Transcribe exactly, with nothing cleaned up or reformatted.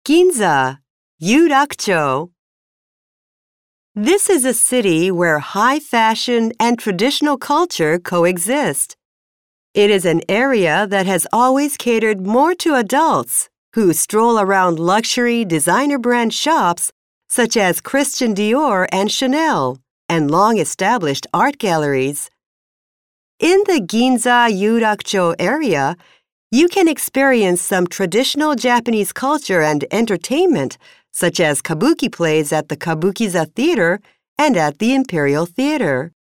Ginza, Yurakucho. This is a city where high fashion and traditional culture coexist. It is an area that has always catered more to adults who stroll around luxury designer brand shops such as Christian Dior and Chanel, and long-established art galleries. In the Ginza Yurakucho area, you can experience some traditional Japanese culture and entertainment, such as kabuki plays at the Kabukiza Theater and at the Imperial Theater.